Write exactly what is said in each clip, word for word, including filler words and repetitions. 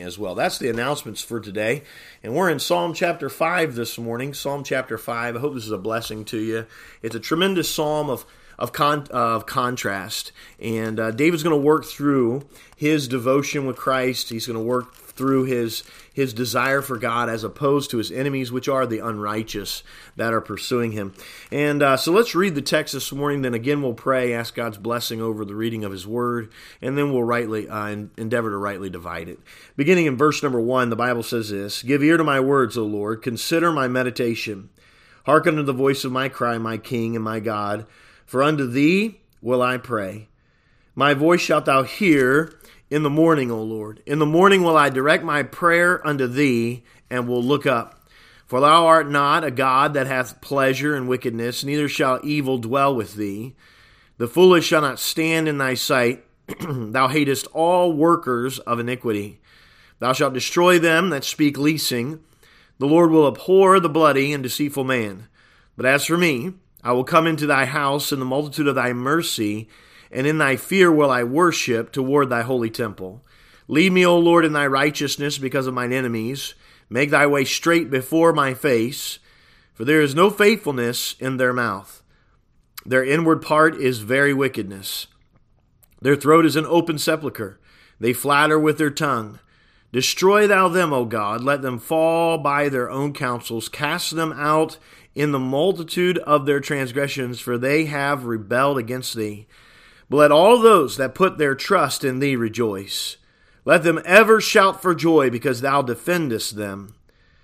as well. That's the announcements for today. And we're in Psalm chapter five this morning. Psalm chapter five. I hope this is a blessing to you. It's a tremendous psalm of of, con, uh, of contrast. And uh, David's going to work through his devotion with Christ. He's going to work through his his desire for God as opposed to his enemies, which are the unrighteous that are pursuing him. And uh, so let's read the text this morning. Then again, we'll pray, ask God's blessing over the reading of his word, and then we'll rightly uh, endeavor to rightly divide it. Beginning in verse number one, the Bible says this: "Give ear to my words, O Lord. Consider my meditation. Hearken unto the voice of my cry, my King and my God. For unto thee will I pray. My voice shalt thou hear in the morning, O Lord. In the morning will I direct my prayer unto thee, and will look up. For thou art not a God that hath pleasure in wickedness, neither shall evil dwell with thee. The foolish shall not stand in thy sight. Thou hatest all workers of iniquity. Thou shalt destroy them that speak leasing. The Lord will abhor the bloody and deceitful man. But as for me, I will come into thy house in the multitude of thy mercy, and in thy fear will I worship toward thy holy temple. Lead me, O Lord, in thy righteousness because of mine enemies. Make thy way straight before my face, for there is no faithfulness in their mouth. Their inward part is very wickedness. Their throat is an open sepulchre. They flatter with their tongue. Destroy thou them, O God. Let them fall by their own counsels. Cast them out in the multitude of their transgressions, for they have rebelled against thee. But let all those that put their trust in thee rejoice. Let them ever shout for joy, because thou defendest them.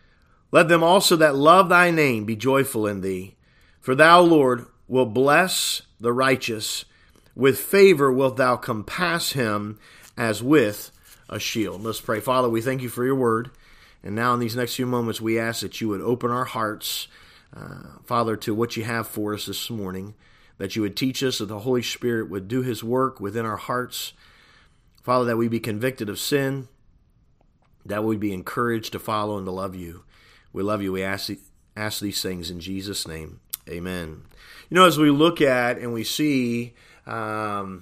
Let them also that love thy name be joyful in thee. For thou, Lord, wilt bless the righteous. With favor wilt thou compass him as with a shield." Let's pray. Father, we thank you for your word. And now in these next few moments, we ask that you would open our hearts, uh, Father, to what you have for us this morning. That you would teach us, that the Holy Spirit would do his work within our hearts. Father, that we be convicted of sin, that we be encouraged to follow and to love you. We love you. We ask, ask these things in Jesus' name. Amen. You know, as we look at and we see um,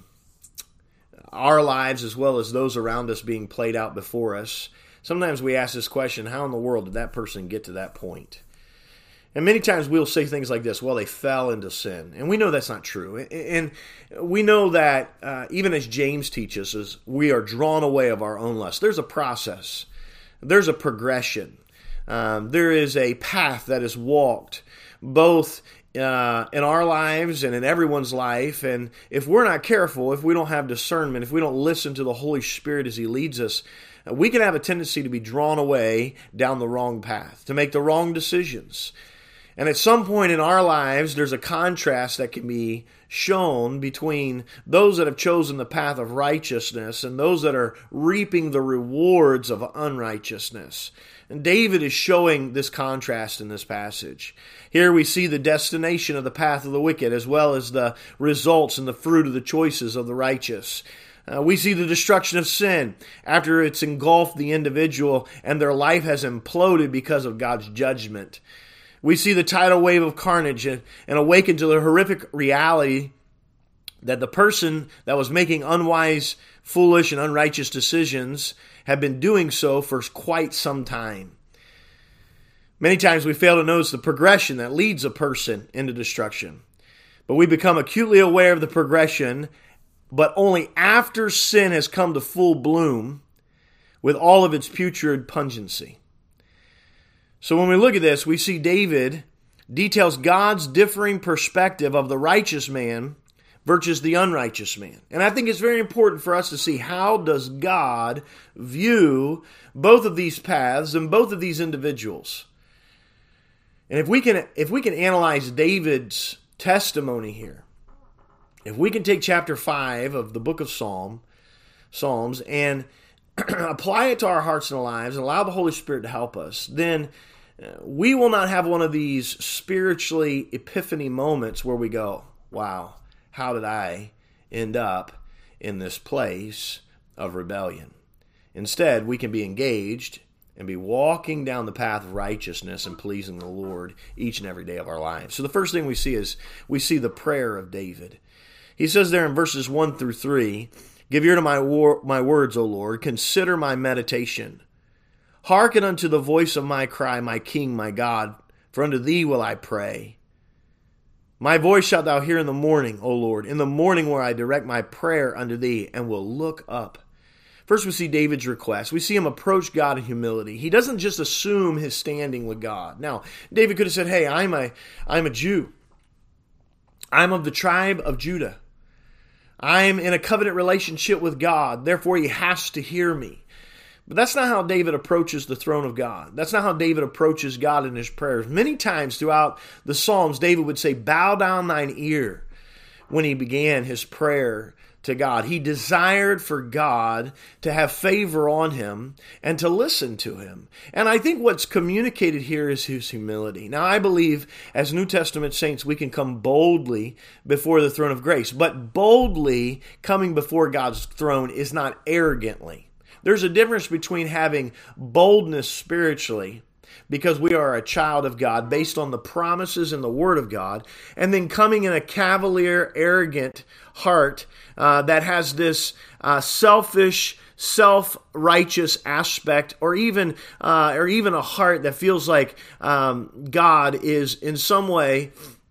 our lives as well as those around us being played out before us, sometimes we ask this question: how in the world did that person get to that point? And many times we'll say things like this: well, they fell into sin. And we know that's not true. And we know that uh, even as James teaches us, we are drawn away of our own lust. There's a process. There's a progression. Um, there is a path that is walked both uh, in our lives and in everyone's life. And if we're not careful, if we don't have discernment, if we don't listen to the Holy Spirit as he leads us, we can have a tendency to be drawn away down the wrong path, to make the wrong decisions. And at some point in our lives, there's a contrast that can be shown between those that have chosen the path of righteousness and those that are reaping the rewards of unrighteousness. And David is showing this contrast in this passage. Here we see the destination of the path of the wicked, as well as the results and the fruit of the choices of the righteous. Uh, we see the destruction of sin after it's engulfed the individual and their life has imploded because of God's judgment. We see the tidal wave of carnage and, and awaken to the horrific reality that the person that was making unwise, foolish, and unrighteous decisions have been doing so for quite some time. Many times we fail to notice the progression that leads a person into destruction. But we become acutely aware of the progression, but only after sin has come to full bloom with all of its putrid pungency. So when we look at this, we see David details God's differing perspective of the righteous man versus the unrighteous man. And I think it's very important for us to see, how does God view both of these paths and both of these individuals. And if we can if we can analyze David's testimony here, if we can take chapter five of the book of Psalm, Psalms and apply it to our hearts and lives and allow the Holy Spirit to help us, then we will not have one of these spiritually epiphany moments where we go, wow, how did I end up in this place of rebellion? Instead, we can be engaged and be walking down the path of righteousness and pleasing the Lord each and every day of our lives. So the first thing we see is we see the prayer of David. He says there in verses one through three, "Give ear to my, war, my words, O Lord. Consider my meditation. Hearken unto the voice of my cry, my King, my God, for unto thee will I pray. My voice shalt thou hear in the morning, O Lord, in the morning where I direct my prayer unto thee, and will look up. First we see David's request. We see him approach God in humility. He doesn't just assume his standing with God. Now, David could have said, hey, I'm a, I'm a Jew. I'm of the tribe of Judah. I'm in a covenant relationship with God. Therefore, he has to hear me. But that's not how David approaches the throne of God. That's not how David approaches God in his prayers. Many times throughout the Psalms, David would say, bow down thine ear when he began his prayer to God. He desired for God to have favor on him and to listen to him. And I think what's communicated here is his humility. Now, I believe as New Testament saints, we can come boldly before the throne of grace. But boldly coming before God's throne is not arrogantly. There's a difference between having boldness spiritually, because we are a child of God based on the promises and the Word of God, and then coming in a cavalier, arrogant heart uh, that has this uh, selfish, self-righteous aspect, or even uh, or even a heart that feels like um, God is in some way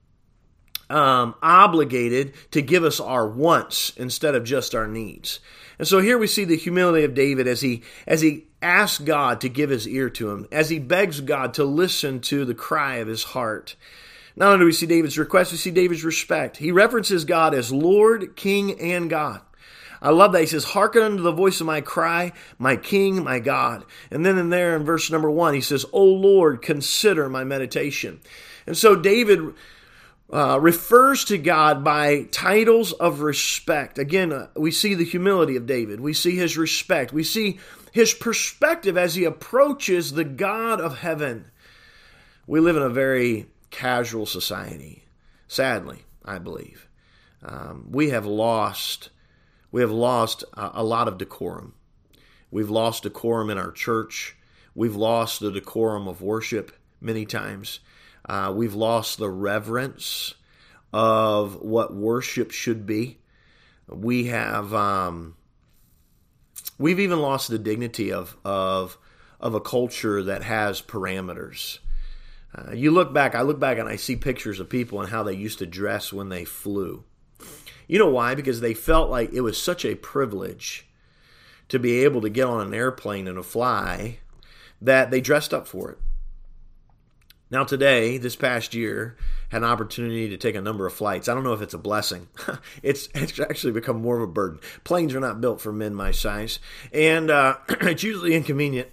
um, obligated to give us our wants instead of just our needs. And so here we see the humility of David as he as he asks God to give his ear to him, as he begs God to listen to the cry of his heart. Not only do we see David's request, we see David's respect. He references God as Lord, King, and God. I love that. He says, hearken unto the voice of my cry, my King, my God. And then in there in verse number one, he says, O Lord, consider my meditation. And so David Uh, refers to God by titles of respect. Again, uh, we see the humility of David. We see his respect. We see his perspective as he approaches the God of heaven. We live in a very casual society, sadly, I believe. Um, we have lost, we have lost a, a lot of decorum. We've lost decorum in our church. We've lost the decorum of worship many times. Uh, we've lost the reverence of what worship should be. We have, um, we've even lost the dignity of of of a culture that has parameters. Uh, you look back, I look back and I see pictures of people and how they used to dress when they flew. You know why? Because they felt like it was such a privilege to be able to get on an airplane and to fly that they dressed up for it. Now today, this past year, had an opportunity to take a number of flights. I don't know if it's a blessing. it's, it's actually become more of a burden. Planes are not built for men my size, and uh, it's usually inconvenient.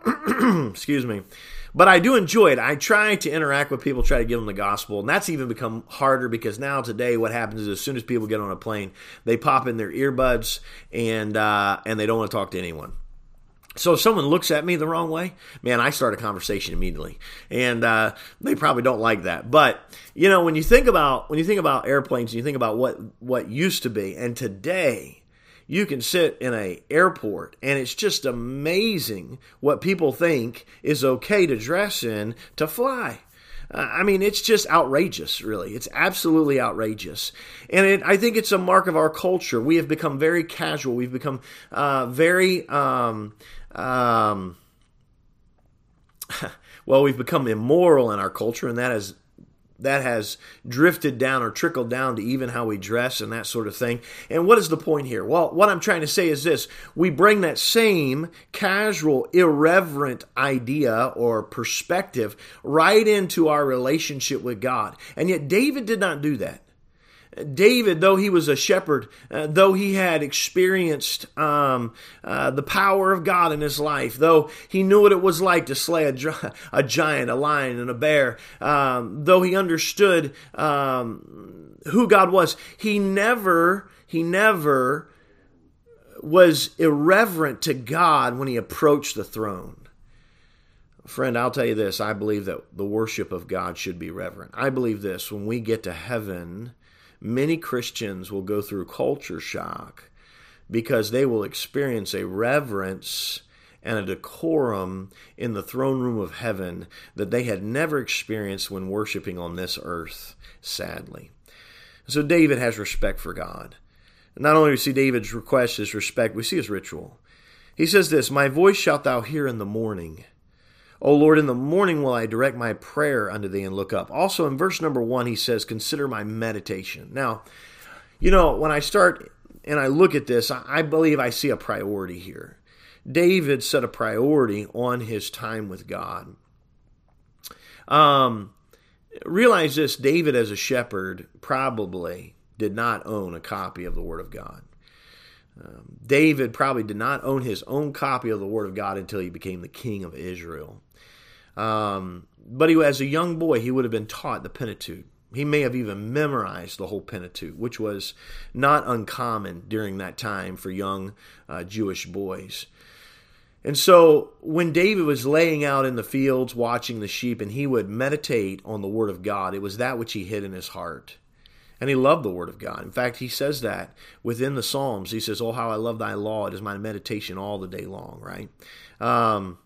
Excuse me. But I do enjoy it. I try to interact with people, try to give them the gospel, and that's even become harder because now today what happens is as soon as people get on a plane, they pop in their earbuds and uh, and they don't want to talk to anyone. So if someone looks at me the wrong way, man, I start a conversation immediately, and uh, they probably don't like that. But you know, when you think about when you think about airplanes, and you think about what what used to be, and today, you can sit in an airport, and it's just amazing what people think is okay to dress in to fly. Uh, I mean, it's just outrageous, really. It's absolutely outrageous. And it, I think it's a mark of our culture. We have become very casual. We've become uh, very, um, um, well, we've become immoral in our culture, and that is that has drifted down or trickled down to even how we dress and that sort of thing. And what is the point here? Well, what I'm trying to say is this. We bring that same casual, irreverent idea or perspective right into our relationship with God. And yet David did not do that. David, though he was a shepherd, uh, though he had experienced um, uh, the power of God in his life, though he knew what it was like to slay a, a giant, a lion, and a bear, um, though he understood um, who God was, he never, he never was irreverent to God when he approached the throne. Friend, I'll tell you this, I believe that the worship of God should be reverent. I believe this, when we get to heaven, many Christians will go through culture shock because they will experience a reverence and a decorum in the throne room of heaven that they had never experienced when worshiping on this earth, sadly. So David has respect for God. Not only do we see David's request, his respect, we see his ritual. He says this, "My voice shalt thou hear in the morning. O Lord, in the morning will I direct my prayer unto thee and look up." Also in verse number one, he says, "Consider my meditation." Now, you know, when I start and I look at this, I believe I see a priority here. David set a priority on his time with God. Um, realize this, David as a shepherd probably did not own a copy of the Word of God. Um, David probably did not own his own copy of the Word of God until he became the king of Israel. Um, but he, as a young boy, he would have been taught the Pentateuch. He may have even memorized the whole Pentateuch, which was not uncommon during that time for young uh, Jewish boys. And so when David was laying out in the fields watching the sheep and he would meditate on the Word of God, it was that which he hid in his heart. And he loved the Word of God. In fact, he says that within the Psalms. He says, "Oh, how I love thy law. It is my meditation all the day long," right? Um,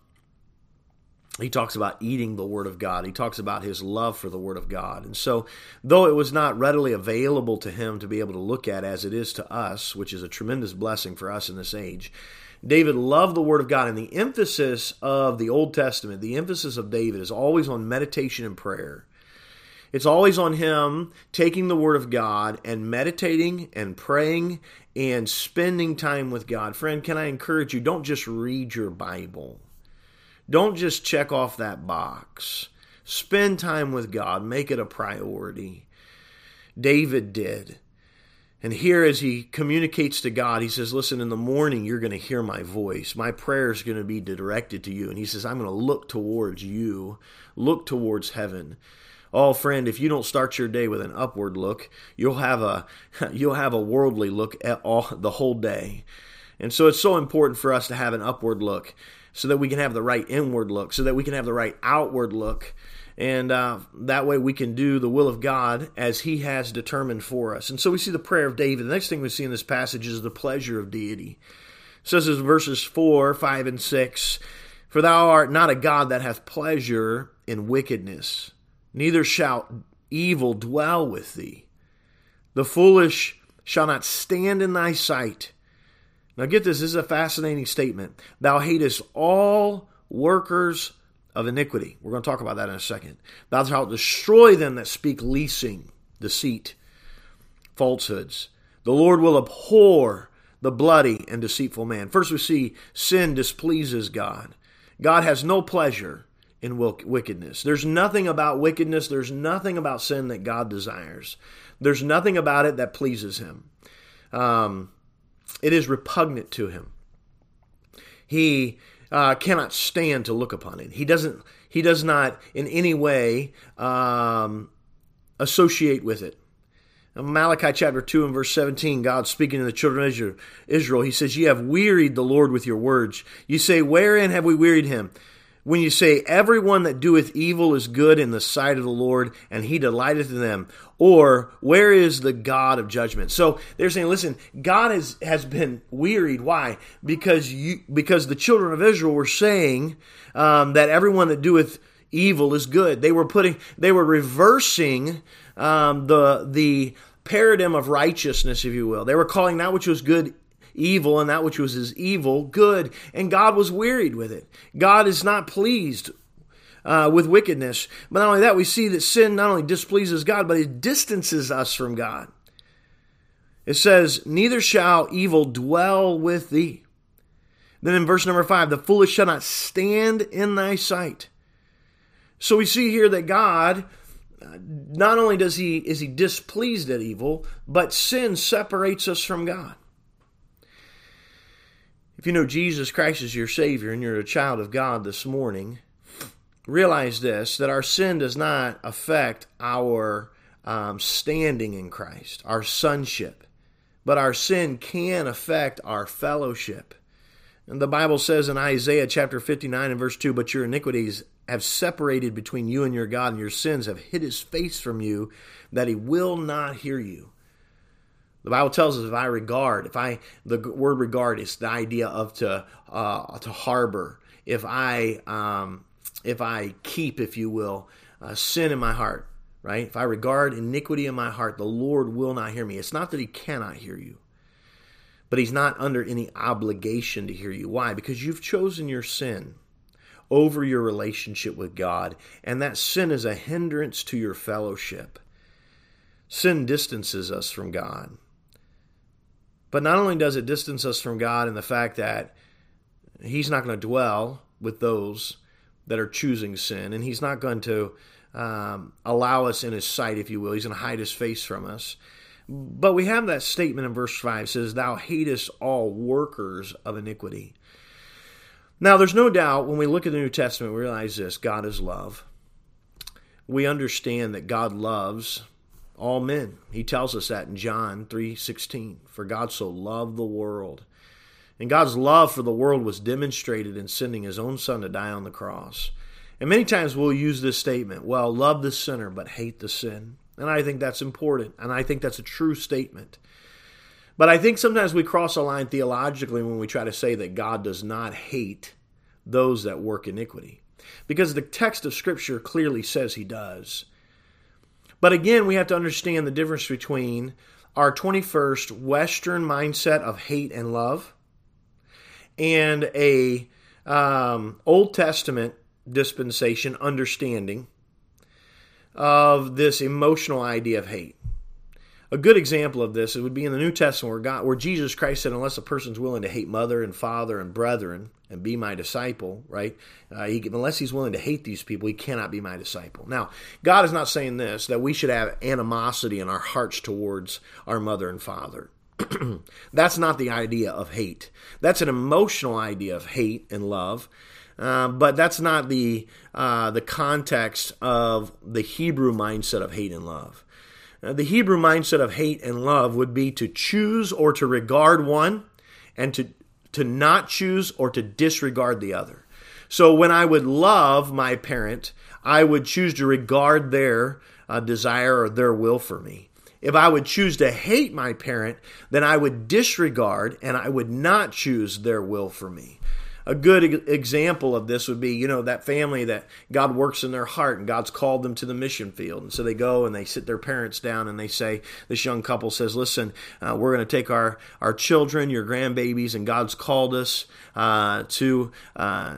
he talks about eating the Word of God. He talks about his love for the Word of God. And so, though it was not readily available to him to be able to look at as it is to us, which is a tremendous blessing for us in this age, David loved the Word of God. And the emphasis of the Old Testament, the emphasis of David is always on meditation and prayer. It's always on him taking the Word of God and meditating and praying and spending time with God. Friend, can I encourage you, don't just read your Bible. Don't just check off that box. Spend time with God. Make it a priority. David did. And here as he communicates to God, he says, "Listen, in the morning you're going to hear my voice. My prayer is going to be directed to you." And he says, "I'm going to look towards you, look towards heaven." Oh, friend, if you don't start your day with an upward look, you'll have a you'll have a worldly look at all the whole day. And so it's so important for us to have an upward look so that we can have the right inward look, so that we can have the right outward look. And uh, that way we can do the will of God as He has determined for us. And so we see the prayer of David. The next thing we see in this passage is the pleasure of deity. It says in verses four, five, and six, "For thou art not a God that hath pleasure in wickedness, neither shall evil dwell with thee. The foolish shall not stand in thy sight." Now get this, this is a fascinating statement. "Thou hatest all workers of iniquity." We're going to talk about that in a second. "Thou shalt destroy them that speak leasing," deceit, falsehoods. "The Lord will abhor the bloody and deceitful man." First we see sin displeases God. God has no pleasure in wickedness. There's nothing about wickedness, there's nothing about sin that God desires. There's nothing about it that pleases Him. Um, it is repugnant to Him. He uh, cannot stand to look upon it. He doesn't. He does not in any way um, associate with it. In Malachi chapter two and verse seventeen, God speaking to the children of Israel, He says, "Ye have wearied the Lord with your words. You say, wherein have we wearied Him? When you say, everyone that doeth evil is good in the sight of the Lord, and He delighteth in them. Or, where is the God of judgment?" So they're saying, listen, God has, has been wearied. Why? Because you because the children of Israel were saying um, that everyone that doeth evil is good. They were putting, they were reversing um, the the paradigm of righteousness, if you will. They were calling that which was good evil, and that which was his evil good, and God was wearied with it. God is not pleased uh, with wickedness. But not only that, we see that sin not only displeases God, but it distances us from God. It says, "Neither shall evil dwell with thee." Then in verse number five, "The foolish shall not stand in thy sight." So we see here that God, not only does he is he displeased at evil, but sin separates us from God. If you know Jesus Christ is your Savior and you're a child of God this morning, realize this, that our sin does not affect our um, standing in Christ, our sonship, but our sin can affect our fellowship. And the Bible says in Isaiah chapter fifty-nine and verse two, "But your iniquities have separated between you and your God, and your sins have hid His face from you, that He will not hear you." The Bible tells us if I regard, if I, the word regard is the idea of to uh, to harbor. If I um, if I keep, if you will, uh, sin in my heart, right? If I regard iniquity in my heart, the Lord will not hear me. It's not that He cannot hear you, but he's not under any obligation to hear you. Why? Because you've chosen your sin over your relationship with God, and that sin is a hindrance to your fellowship. Sin distances us from God. But not only does it distance us from God in the fact that he's not going to dwell with those that are choosing sin, and he's not going to um, allow us in his sight, if you will. He's going to hide his face from us. But we have that statement in verse five, says, thou hatest all workers of iniquity. Now, there's no doubt when we look at the New Testament, we realize this: God is love. We understand that God loves all men. He tells us that in John three sixteen. For God so loved the world. And God's love for the world was demonstrated in sending his own Son to die on the cross. And many times we'll use this statement, well, love the sinner but hate the sin. And I think that's important, and I think that's a true statement. But I think sometimes we cross a line theologically when we try to say that God does not hate those that work iniquity, because the text of Scripture clearly says he does. But again, we have to understand the difference between our twenty-first Western mindset of hate and love and a um, Old Testament dispensation understanding of this emotional idea of hate. A good example of this, it would be in the New Testament where God, where Jesus Christ said, unless a person's willing to hate mother and father and brethren and be my disciple, right? Uh, he, unless he's willing to hate these people, he cannot be my disciple. Now, God is not saying this, that we should have animosity in our hearts towards our mother and father. That's not the idea of hate. That's an emotional idea of hate and love. Uh, but that's not the uh, the context of the Hebrew mindset of hate and love. Uh, the Hebrew mindset of hate and love would be to choose or to regard one, and to to not choose or to disregard the other. So when I would love my parent, I would choose to regard their uh, desire or their will for me. If I would choose to hate my parent, then I would disregard and I would not choose their will for me. A good example of this would be, you know, that family that God works in their heart and God's called them to the mission field. And so they go and they sit their parents down and they say, this young couple says, listen, uh, we're going to take our, our children, your grandbabies, and God's called us uh, to, uh,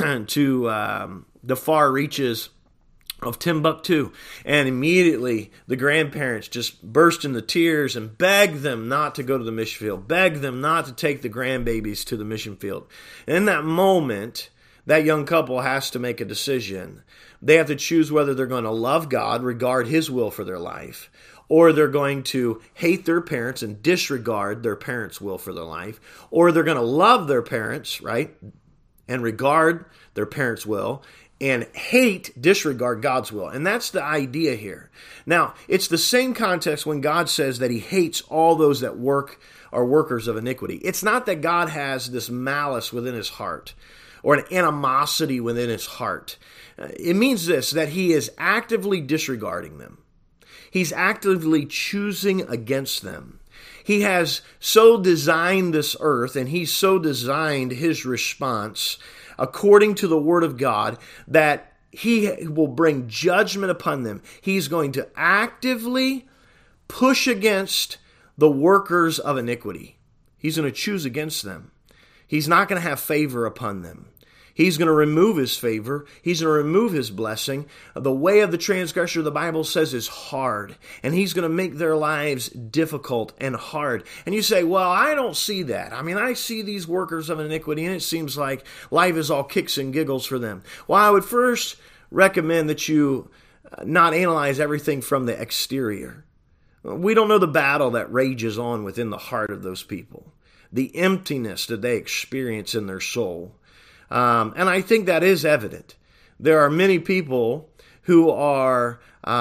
to um, the far reaches of Timbuktu. And immediately the grandparents just burst into tears and beg them not to go to the mission field, beg them not to take the grandbabies to the mission field. And in that moment, that young couple has to make a decision. They have to choose whether they're going to love God, regard his will for their life, or they're going to hate their parents and disregard their parents' will for their life, or they're going to love their parents, right, and regard their parents' will, and hate, disregard God's will. And that's the idea here. Now, it's the same context when God says that he hates all those that work are workers of iniquity. It's not that God has this malice within his heart or an animosity within his heart. It means this, that he is actively disregarding them. He's actively choosing against them. He has so designed this earth, and he's so designed his response according to the Word of God, that he will bring judgment upon them. He's going to actively push against the workers of iniquity. He's going to choose against them. He's not going to have favor upon them. He's going to remove his favor. He's going to remove his blessing. The way of the transgressor, the Bible says, is hard. And he's going to make their lives difficult and hard. And you say, well, I don't see that. I mean, I see these workers of iniquity, and it seems like life is all kicks and giggles for them. Well, I would first recommend that you not analyze everything from the exterior. We don't know the battle that rages on within the heart of those people, the emptiness that they experience in their soul. Um, and I think that is evident. There are many people who are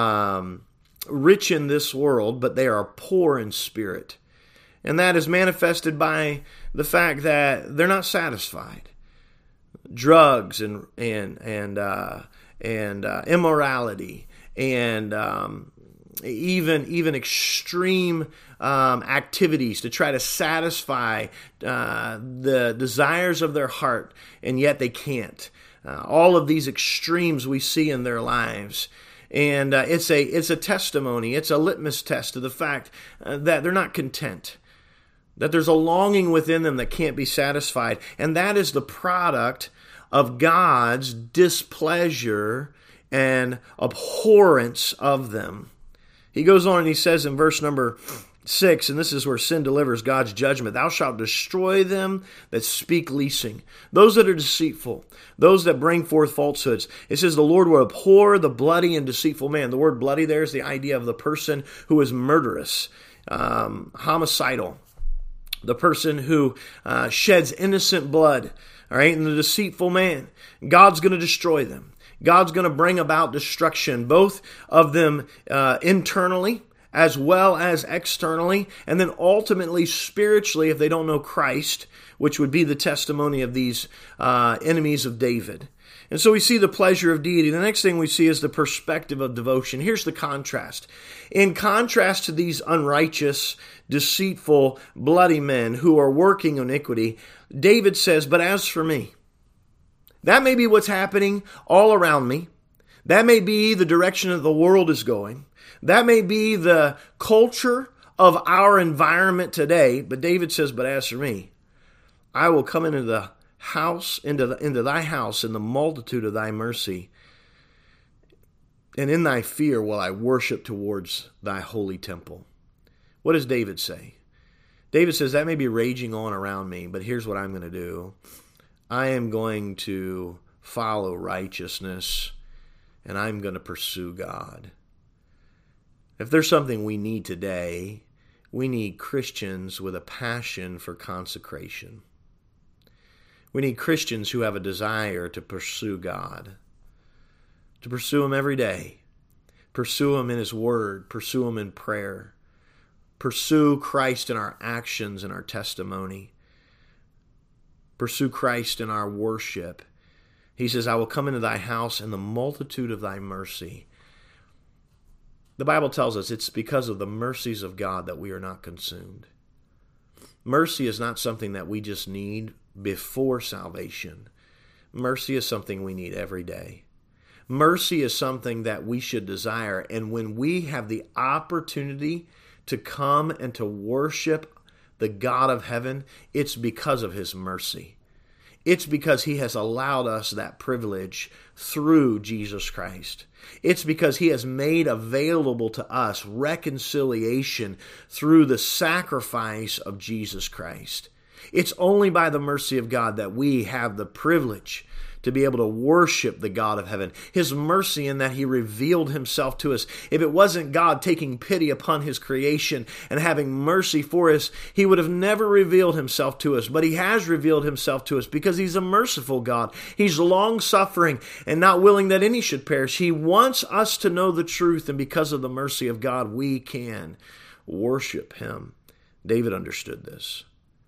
um, rich in this world, but they are poor in spirit. And that is manifested by the fact that they're not satisfied. Drugs and and and uh, and uh, immorality and um, even even extreme um, activities to try to satisfy uh, the desires of their heart, and yet they can't. Uh, all of these extremes we see in their lives, and uh, it's a it's a testimony, it's a litmus test to the fact uh, that they're not content. that there's a longing within them that can't be satisfied. And that is the product of God's displeasure and abhorrence of them. He goes on and he says in verse number six, and this is where sin delivers God's judgment, thou shalt destroy them that speak leasing, those that are deceitful, those that bring forth falsehoods. It says the Lord will abhor the bloody and deceitful man. The word bloody there is the idea of the person who is murderous, um, homicidal, the person who uh, sheds innocent blood, all right, and the deceitful man. God's going to destroy them. God's going to bring about destruction, both of them uh, internally as well as externally, and then ultimately spiritually if they don't know Christ, which would be the testimony of these uh, enemies of David. And so we see the pleasure of deity. The next thing we see is the perspective of devotion. Here's the contrast. In contrast to these unrighteous, deceitful, bloody men who are working iniquity, David says, but as for me, that may be what's happening all around me. That may be the direction that the world is going. That may be the culture of our environment today. But David says, but as for me, I will come into the house, into, the, into thy house in the multitude of thy mercy. And in thy fear will I worship towards thy holy temple. What does David say? David says, that may be raging on around me, but here's what I'm going to do. I am going to follow righteousness, and I'm going to pursue God. If there's something we need today, we need Christians with a passion for consecration. We need Christians who have a desire to pursue God, to pursue Him every day, pursue Him in His Word, pursue Him in prayer, pursue Christ in our actions and our testimony. Pursue Christ in our worship. He says, I will come into thy house in the multitude of thy mercy. The Bible tells us it's because of the mercies of God that we are not consumed. Mercy is not something that we just need before salvation. Mercy is something we need every day. Mercy is something that we should desire. And when we have the opportunity to come and to worship the God of heaven, it's because of His mercy. It's because He has allowed us that privilege through Jesus Christ. It's because He has made available to us reconciliation through the sacrifice of Jesus Christ. It's only by the mercy of God that we have the privilege to be able to worship the God of heaven. His mercy in that He revealed Himself to us. If it wasn't God taking pity upon His creation and having mercy for us, He would have never revealed Himself to us. But He has revealed Himself to us because He's a merciful God. He's long-suffering and not willing that any should perish. He wants us to know the truth, and because of the mercy of God, we can worship Him. David understood this.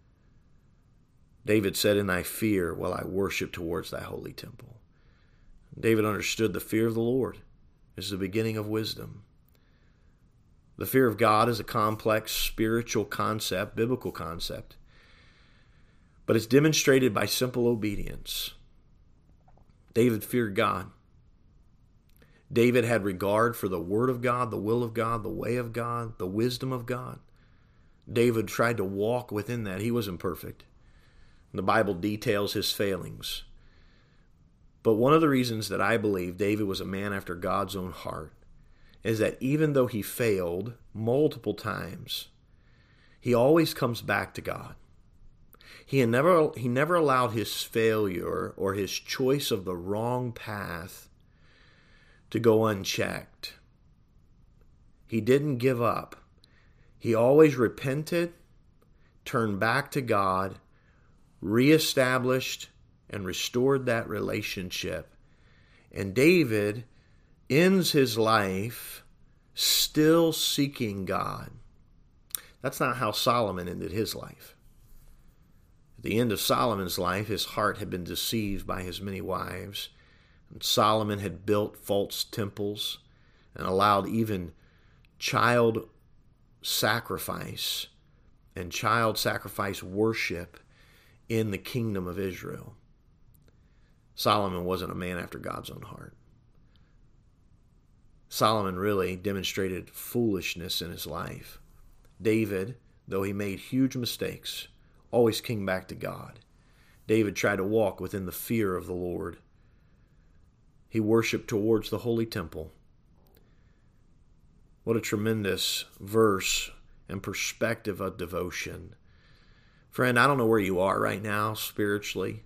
David said, in thy fear will I worship towards thy holy temple. David understood the fear of the Lord is the beginning of wisdom. The fear of God is a complex spiritual concept, biblical concept, but it's demonstrated by simple obedience. David feared God. David had regard for the Word of God, the will of God, the way of God, the wisdom of God. David tried to walk within that. He wasn't perfect. The Bible details his failings. But one of the reasons that I believe David was a man after God's own heart is that even though he failed multiple times, he always comes back to God. He never, he never allowed his failure or his choice of the wrong path to go unchecked. He didn't give up. He always repented, turned back to God, reestablished and restored that relationship. And David ends his life still seeking God. That's not how Solomon ended his life. At the end of Solomon's life, his heart had been deceived by his many wives. And Solomon had built false temples and allowed even child sacrifice and child sacrifice worship in the kingdom of Israel. Solomon wasn't a man after God's own heart. Solomon really demonstrated foolishness in his life. David, though he made huge mistakes, always came back to God. David tried to walk within the fear of the Lord. He worshiped towards the holy temple. What a tremendous verse and perspective of devotion. Friend, I don't know where you are right now spiritually.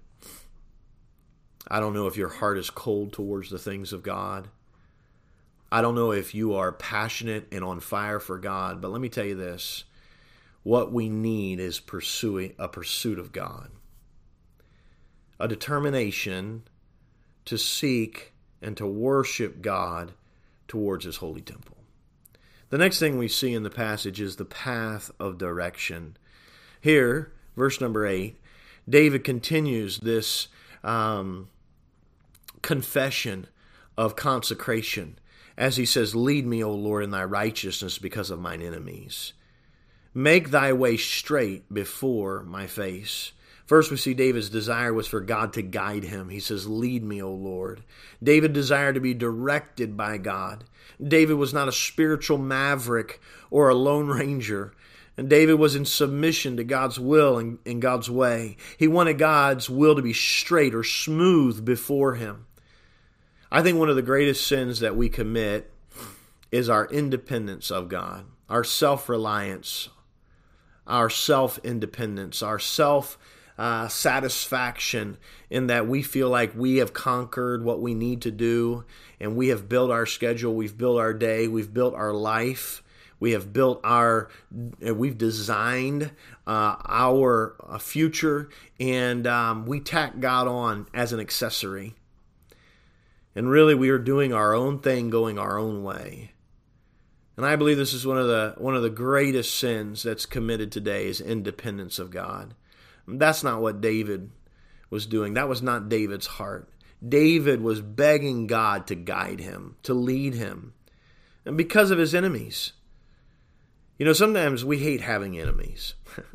I don't know if your heart is cold towards the things of God. I don't know if you are passionate and on fire for God, but let me tell you this. What we need is pursuing a pursuit of God. A determination to seek and to worship God towards His holy temple. The next thing we see in the passage is the path of direction. Here, verse number eight, David continues this um, confession of consecration as he says, "Lead me, O Lord, in thy righteousness because of mine enemies. Make thy way straight before my face." First, we see David's desire was for God to guide him. He says, "Lead me, O Lord." David desired to be directed by God. David was not a spiritual maverick or a lone ranger. And David was in submission to God's will and, and God's way. He wanted God's will to be straight or smooth before him. I think one of the greatest sins that we commit is our independence of God, our self-reliance, our self-independence, our self-satisfaction in that we feel like we have conquered what we need to do and we have built our schedule, we've built our day, we've built our life. We have built our, we've designed uh, our uh, future, and um, we tack God on as an accessory. And really, we are doing our own thing, going our own way. And I believe this is one of the one of the greatest sins that's committed today is independence of God. That's not what David was doing. That was not David's heart. David was begging God to guide him, to lead him, and because of his enemies. You know, sometimes we hate having enemies.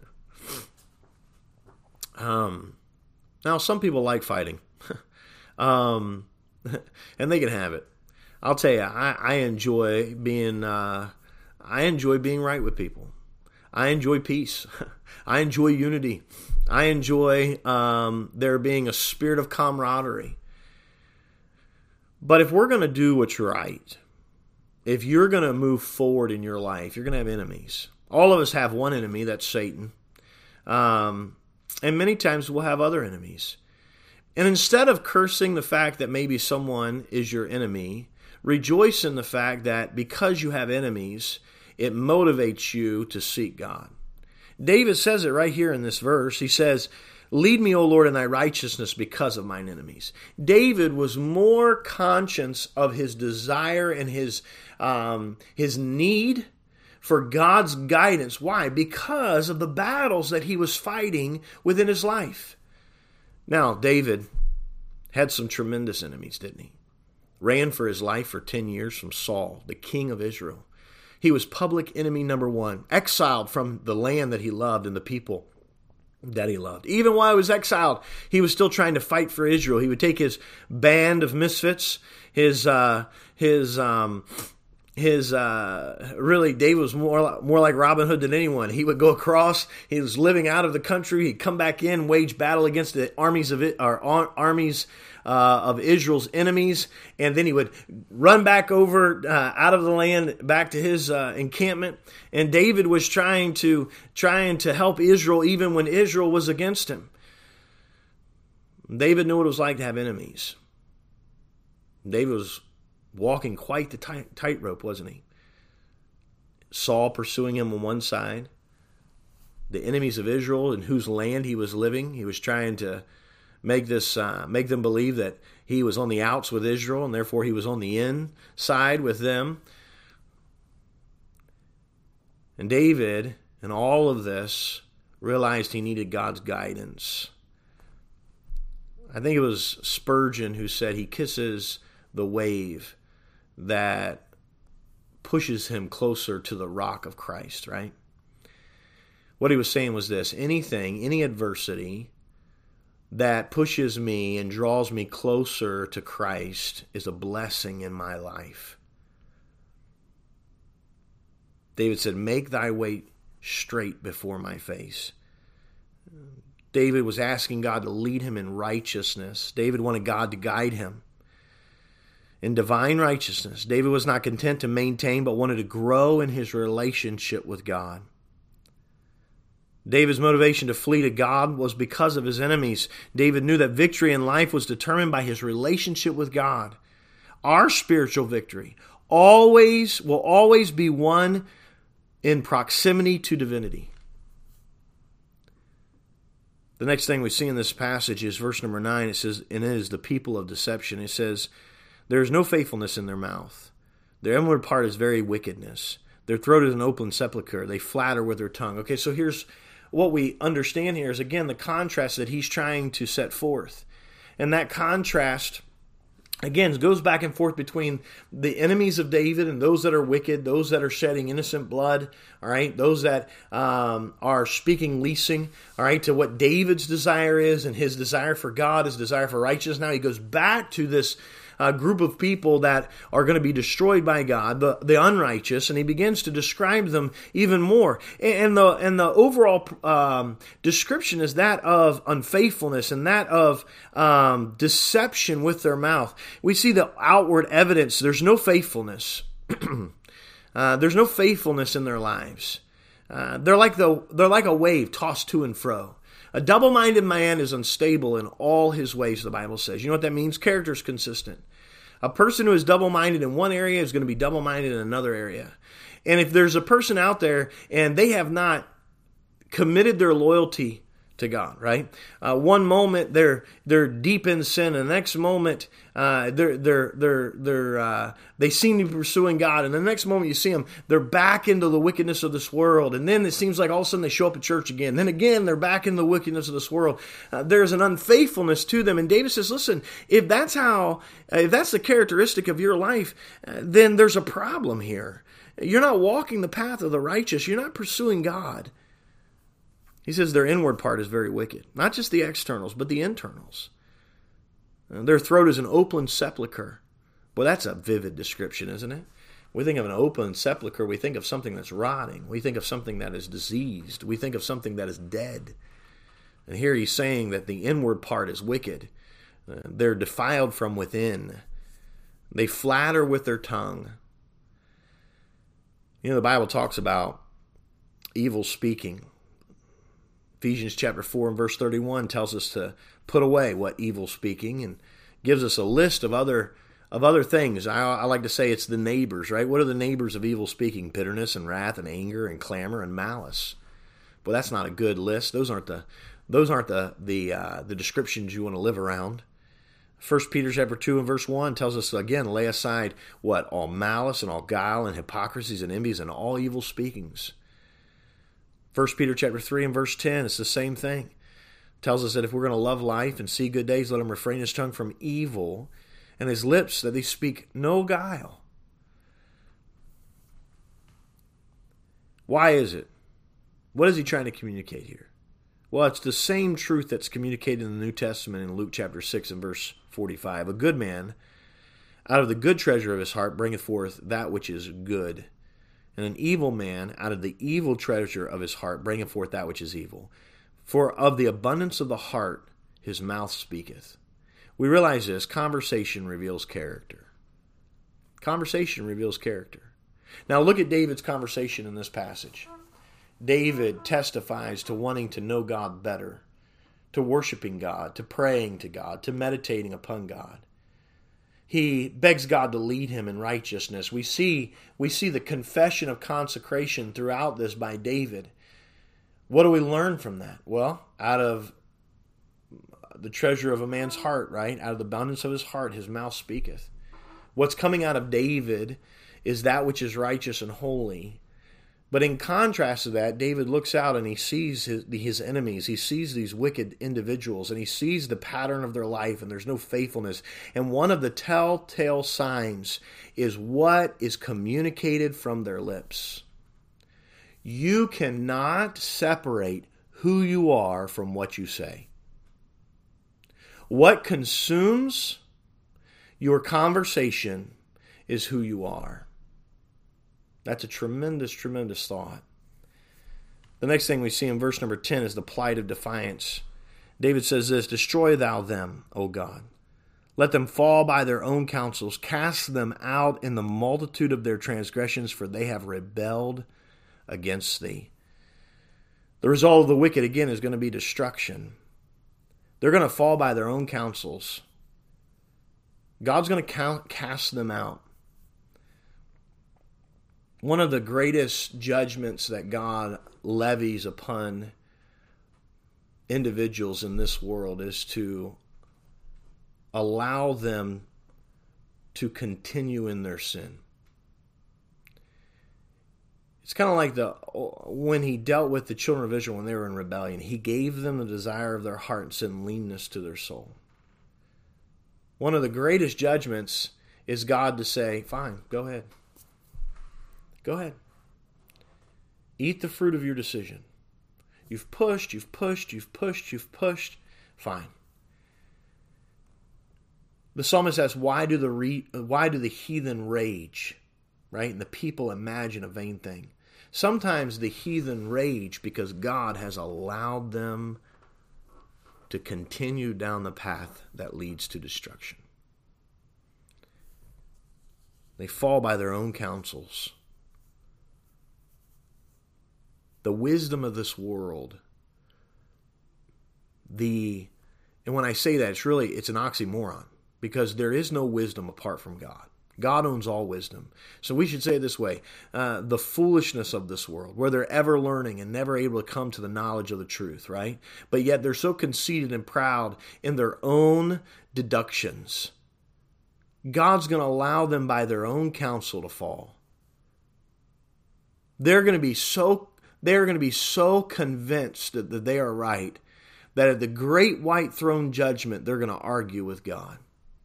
um, now, some people like fighting, um, and they can have it. I'll tell you, I, I enjoy being, uh, I enjoy being right with people. I enjoy peace. I enjoy unity. I enjoy um, there being a spirit of camaraderie. But if we're going to do what's right, if you're going to move forward in your life, you're going to have enemies. All of us have one enemy, that's Satan. Um, and many times we'll have other enemies. And instead of cursing the fact that maybe someone is your enemy, rejoice in the fact that because you have enemies, it motivates you to seek God. David says it right here in this verse. He says, "Lead me, O Lord, in thy righteousness because of mine enemies." David was more conscious of his desire and his um, his need for God's guidance. Why? Because of the battles that he was fighting within his life. Now, David had some tremendous enemies, didn't he? Ran for his life for ten years from Saul, the king of Israel. He was public enemy number one, exiled from the land that he loved and the people that he loved. Even while he was exiled, he was still trying to fight for Israel. He would take his band of misfits, his, uh, his, um, his, uh, really, David was more, more like Robin Hood than anyone. He would go across, he was living out of the country, he'd come back in, wage battle against the armies of it, or armies Uh, of Israel's enemies, and then he would run back over uh, out of the land back to his uh, encampment. And David was trying to trying to help Israel even when Israel was against him. David knew what it was like to have enemies. David was walking quite the tight, tightrope, wasn't he? Saul pursuing him on one side, the enemies of Israel in whose land he was living. He was trying to Make this, uh, make them believe that he was on the outs with Israel, and therefore he was on the inside with them. And David, in all of this, realized he needed God's guidance. I think it was Spurgeon who said he kisses the wave that pushes him closer to the rock of Christ, right? What he was saying was this: anything, any adversity that pushes me and draws me closer to Christ is a blessing in my life. David said, "Make thy way straight before my face. David was asking God to lead him in righteousness. David wanted God to guide him in divine righteousness. David was not content to maintain, but wanted to grow in his relationship with God. David's motivation to flee to God was because of his enemies. David knew that victory in life was determined by his relationship with God. Our spiritual victory always will always be won in proximity to divinity. The next thing we see in this passage is verse number nine. It says, and it is the people of deception. It says, there is no faithfulness in their mouth. Their inward part is very wickedness. Their throat is an open sepulchre. They flatter with their tongue. Okay, so here's what we understand here is, again, the contrast that he's trying to set forth. And that contrast, again, goes back and forth between the enemies of David and those that are wicked, those that are shedding innocent blood, all right, those that um, are speaking leasing, all right, to what David's desire is and his desire for God, his desire for righteousness. Now he goes back to this uh, group of people that are going to be destroyed by God, the, the unrighteous, and he begins to describe them even more. And the and the overall um, description is that of unfaithfulness and that of um, deception with their mouth. We see the outward evidence. There's no faithfulness. uh, there's no faithfulness in their lives. Uh, they're like the they're like a wave tossed to and fro. A double-minded man is unstable in all his ways, the Bible says. You know what that means? Character is consistent. A person who is double-minded in one area is going to be double-minded in another area. And if there's a person out there and they have not committed their loyalty to God, right? Uh, one moment they're they're deep in sin, and the next moment uh, they're they're they're they're uh, they seem to be pursuing God, and the next moment you see them, they're back into the wickedness of this world, and then it seems like all of a sudden they show up at church again. Then again they're back in the wickedness of this world. Uh, there's an unfaithfulness to them, and David says, "Listen, if that's how, if that's the characteristic of your life, uh, then there's a problem here. You're not walking the path of the righteous. You're not pursuing God." He says their inward part is very wicked. Not just the externals, but the internals. Their throat is an open sepulcher. Well, that's a vivid description, isn't it? We think of an open sepulcher, we think of something that's rotting. We think of something that is diseased. We think of something that is dead. And here he's saying that the inward part is wicked. Uh, they're defiled from within. They flatter with their tongue. You know, the Bible talks about evil speaking. Ephesians chapter four and verse thirty-one tells us to put away what evil speaking, and gives us a list of other of other things. I, I like to say it's the neighbors, right? What are the neighbors of evil speaking? Bitterness and wrath and anger and clamor and malice. But that's not a good list. Those aren't the those aren't the the uh, the descriptions you want to live around. First Peter chapter two and verse one tells us again, lay aside what? All malice and all guile and hypocrisies and envies and all evil speakings. First Peter chapter three and verse ten, it's the same thing. It tells us that if we're going to love life and see good days, let him refrain his tongue from evil and his lips that they speak no guile. Why is it? What is he trying to communicate here? Well, it's the same truth that's communicated in the New Testament in Luke chapter six and verse forty-five. A good man out of the good treasure of his heart bringeth forth that which is good. And an evil man out of the evil treasure of his heart bringeth forth that which is evil. For of the abundance of the heart his mouth speaketh. We realize this. Conversation reveals character. Conversation reveals character. Now look at David's conversation in this passage. David testifies to wanting to know God better, to worshiping God, to praying to God, to meditating upon God. He begs God to lead him in righteousness. We see, we see the confession of consecration throughout this by David. What do we learn from that? Well, out of the treasure of a man's heart, right? Out of the abundance of his heart, his mouth speaketh. What's coming out of David is that which is righteous and holy. But in contrast to that, David looks out and he sees his, his enemies. He sees these wicked individuals and he sees the pattern of their life, and there's no faithfulness. And one of the telltale signs is what is communicated from their lips. You cannot separate who you are from what you say. What consumes your conversation is who you are. That's a tremendous, tremendous thought. The next thing we see in verse number ten is the plight of defiance. David says this, "Destroy thou them, O God. Let them fall by their own counsels. Cast them out in the multitude of their transgressions, for they have rebelled against thee." The result of the wicked, again, is going to be destruction. They're going to fall by their own counsels. God's going to count, cast them out. One of the greatest judgments that God levies upon individuals in this world is to allow them to continue in their sin. It's kind of like the when he dealt with the children of Israel when they were in rebellion. He gave them the desire of their heart and sent leanness to their soul. One of the greatest judgments is God to say, fine, go ahead. Go ahead. Eat the fruit of your decision. You've pushed, you've pushed, you've pushed, you've pushed. Fine. The psalmist asks, why do the re- why do the heathen rage? Right? And the people imagine a vain thing. Sometimes the heathen rage because God has allowed them to continue down the path that leads to destruction. They fall by their own counsels. The wisdom of this world, the, and when I say that, it's really, it's an oxymoron, because there is no wisdom apart from God. God owns all wisdom. So we should say it this way, uh, the foolishness of this world, where they're ever learning and never able to come to the knowledge of the truth, right? But yet they're so conceited and proud in their own deductions. God's going to allow them by their own counsel to fall. They're going to be so They're going to be so convinced that, that they are right that at the great white throne judgment, they're going to argue with God.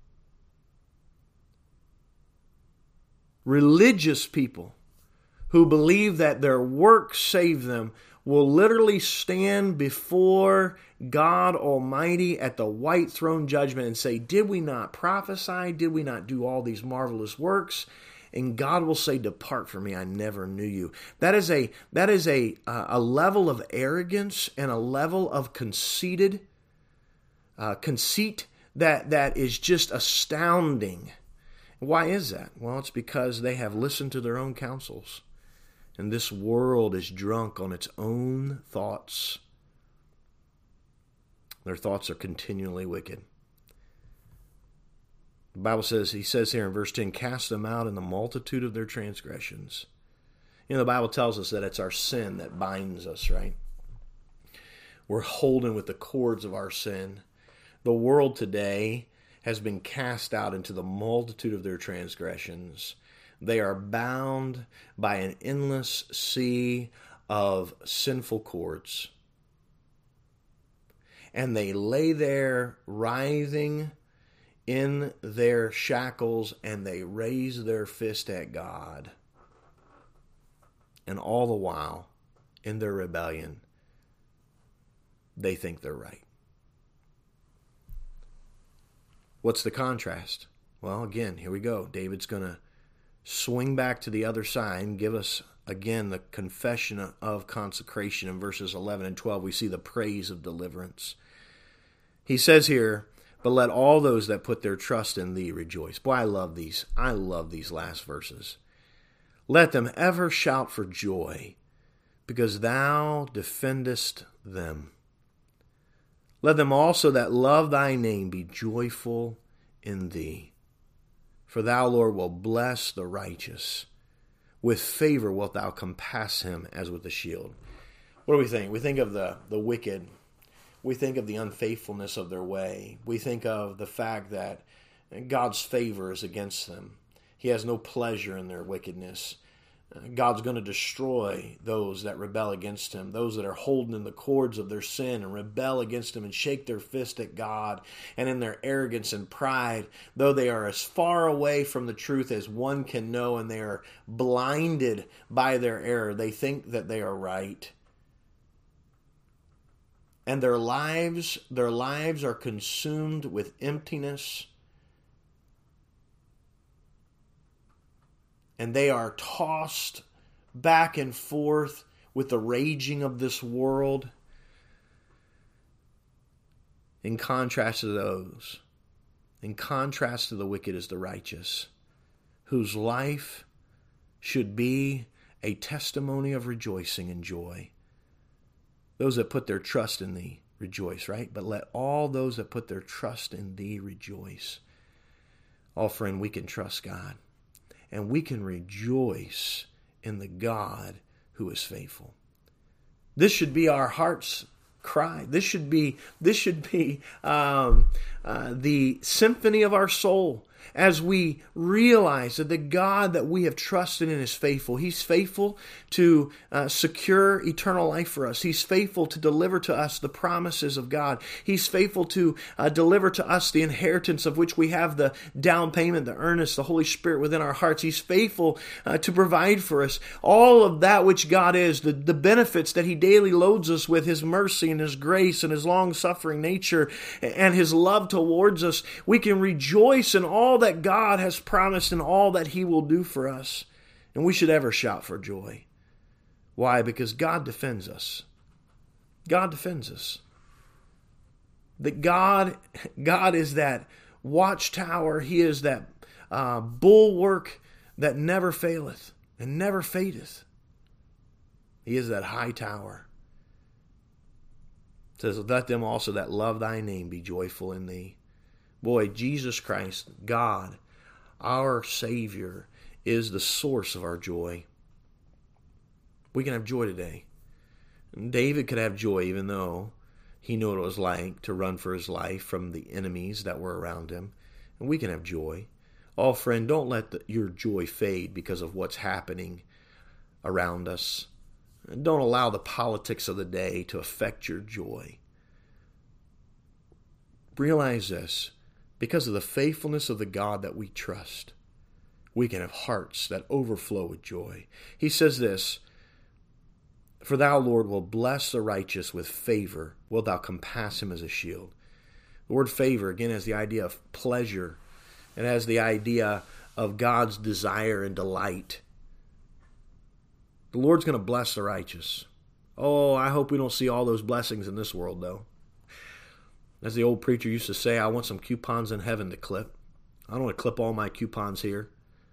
Religious people who believe that their works save them will literally stand before God Almighty at the white throne judgment and say, did we not prophesy? Did we not do all these marvelous works? And God will say, depart from me, I never knew you. That is a that is a uh, a level of arrogance and a level of conceited uh, conceit that that is just astounding. Why is that? Well, it's because they have listened to their own counsels. And this world is drunk on its own thoughts. Their thoughts are continually wicked. The Bible says, he says here in verse ten, cast them out in the multitude of their transgressions. You know, the Bible tells us that it's our sin that binds us, right? We're holding with the cords of our sin. The world today has been cast out into the multitude of their transgressions. They are bound by an endless sea of sinful cords. And they lay there writhing in their shackles, and they raise their fist at God. And all the while, in their rebellion, they think they're right. What's the contrast? Well, again, here we go. David's going to swing back to the other side and give us, again, the confession of consecration. In verses eleven and twelve, we see the praise of deliverance. He says here, but let all those that put their trust in thee rejoice. Boy, I love these. I love these last verses. Let them ever shout for joy, because thou defendest them. Let them also that love thy name be joyful in thee. For thou, Lord, wilt bless the righteous. With favor wilt thou compass him as with a shield. What do we think? We think of the, the wicked. We think of the unfaithfulness of their way. We think of the fact that God's favor is against them. He has no pleasure in their wickedness. God's going to destroy those that rebel against him, those that are holding in the cords of their sin and rebel against him and shake their fist at God. And in their arrogance and pride, though they are as far away from the truth as one can know, and they are blinded by their error, they think that they are right. And their lives, their lives are consumed with emptiness. And they are tossed back and forth with the raging of this world. In contrast to those, in contrast to the wicked is the righteous, whose life should be a testimony of rejoicing and joy. Those that put their trust in thee rejoice, right? But let all those that put their trust in thee rejoice. Oh, friend, we can trust God, and we can rejoice in the God who is faithful. This should be our heart's cry. This should be this should be um, uh, the symphony of our soul as we realize that the God that we have trusted in is faithful. He's faithful to uh, secure eternal life for us. He's faithful to deliver to us the promises of God. He's faithful to uh, deliver to us the inheritance of which we have the down payment, the earnest, the Holy Spirit within our hearts. He's faithful uh, to provide for us all of that which God is, the, the benefits that He daily loads us with, His mercy and His grace and His long-suffering nature and His love towards us. We can rejoice in all that God has promised and all that He will do for us. And we should ever shout for joy. Why? Because God defends us. God defends us. That God, God is that watchtower. He is that uh, bulwark that never faileth and never fadeth. He is that high tower. It says, let them also that love thy name be joyful in thee. Boy, Jesus Christ, God, our Savior, is the source of our joy. We can have joy today. David could have joy even though he knew what it was like to run for his life from the enemies that were around him. And we can have joy. Oh, friend, don't let the, your joy fade because of what's happening around us. And don't allow the politics of the day to affect your joy. Realize this. Because of the faithfulness of the God that we trust, we can have hearts that overflow with joy. He says this, for thou, Lord, will bless the righteous with favor. Wilt thou compass him as a shield? The word favor, again, has the idea of pleasure. It has the idea of God's desire and delight. The Lord's going to bless the righteous. Oh, I hope we don't see all those blessings in this world, though. As the old preacher used to say, I want some coupons in heaven to clip. I don't want to clip all my coupons here.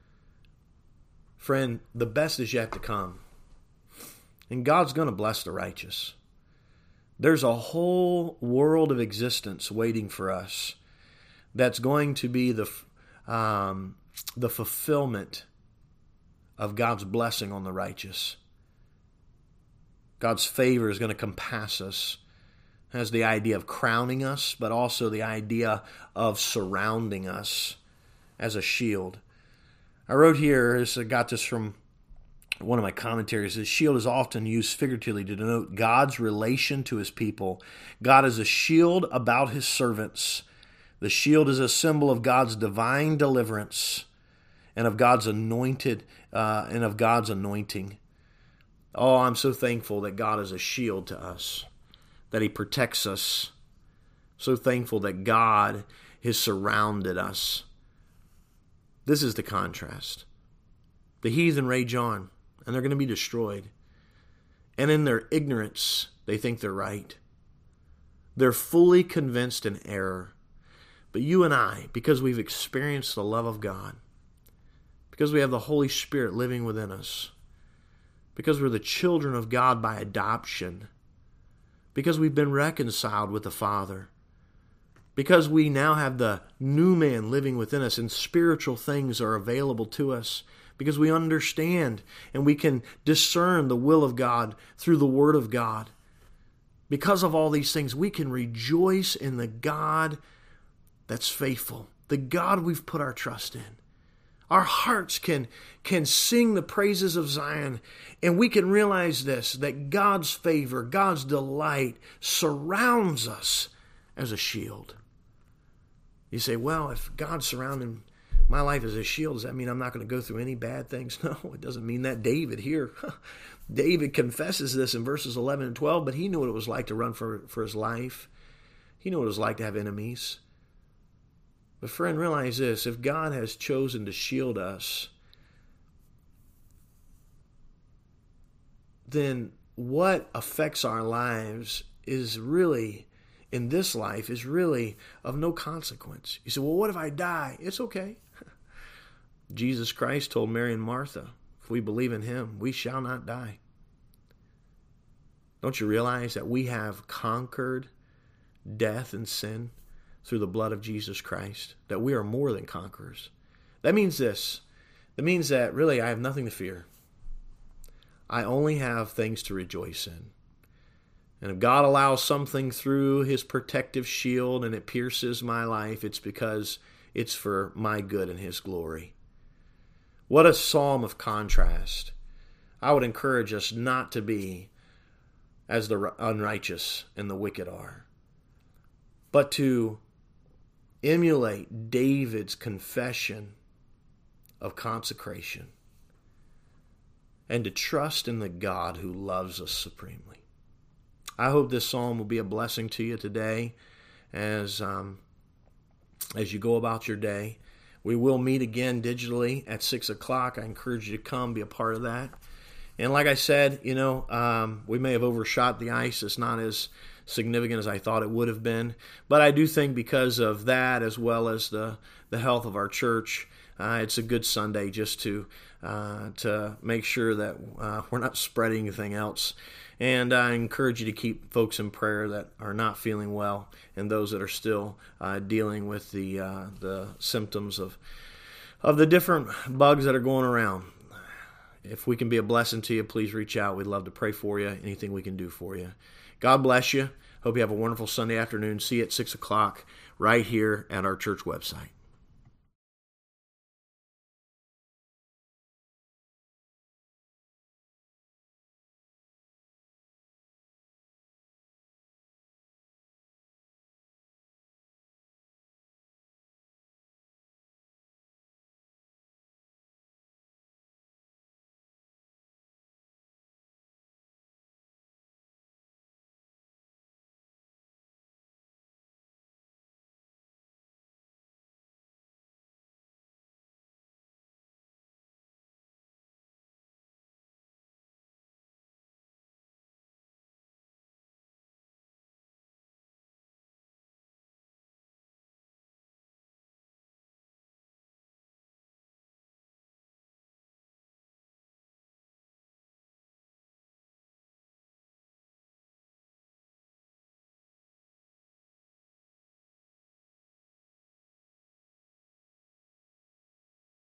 Friend, the best is yet to come. And God's going to bless the righteous. There's a whole world of existence waiting for us that's going to be the, um, the fulfillment of God's blessing on the righteous. God's favor is going to compass us. Has the idea of crowning us, but also the idea of surrounding us as a shield. I wrote here, I got this from one of my commentaries, the shield is often used figuratively to denote God's relation to His people. God is a shield about His servants. The shield is a symbol of God's divine deliverance and of God's anointed uh, and of God's anointing. Oh, I'm so thankful that God is a shield to us, that He protects us. So thankful that God has surrounded us. This is the contrast. The heathen rage on, and they're going to be destroyed. And in their ignorance, they think they're right. They're fully convinced in error. But you and I, because we've experienced the love of God, because we have the Holy Spirit living within us, because we're the children of God by adoption, because we've been reconciled with the Father, because we now have the new man living within us and spiritual things are available to us, because we understand and we can discern the will of God through the Word of God. Because of all these things, we can rejoice in the God that's faithful, the God we've put our trust in. Our hearts can, can sing the praises of Zion, and we can realize this, that God's favor, God's delight surrounds us as a shield. You say, well, if God's surrounding my life as a shield, does that mean I'm not going to go through any bad things? No, it doesn't mean that. David here, David confesses this in verses eleven and twelve, but he knew what it was like to run for, for his life. He knew what it was like to have enemies. But friend, realize this, if God has chosen to shield us, then what affects our lives is really, in this life, is really of no consequence. You say, well, what if I die? It's okay. Jesus Christ told Mary and Martha, if we believe in him, we shall not die. Don't you realize that we have conquered death and sin through the blood of Jesus Christ? That we are more than conquerors. That means this. That means that really I have nothing to fear. I only have things to rejoice in. And if God allows something through his protective shield and it pierces my life, it's because it's for my good and his glory. What a psalm of contrast. I would encourage us not to be as the unrighteous and the wicked are, but to emulate David's confession of consecration and to trust in the God who loves us supremely. I hope this psalm will be a blessing to you today as um, as you go about your day. We will meet again digitally at six o'clock. I encourage you to come, be a part of that. And like I said, you know, um, we may have overshot the ice. It's not as significant as I thought it would have been. But I do think because of that, as well as the, the health of our church, uh, it's a good Sunday just to uh, to make sure that uh, we're not spreading anything else. And I encourage you to keep folks in prayer that are not feeling well and those that are still uh, dealing with the uh, the symptoms of of the different bugs that are going around. If we can be a blessing to you, please reach out. We'd love to pray for you, anything we can do for you. God bless you. Hope you have a wonderful Sunday afternoon. See you at six o'clock right here at our church website.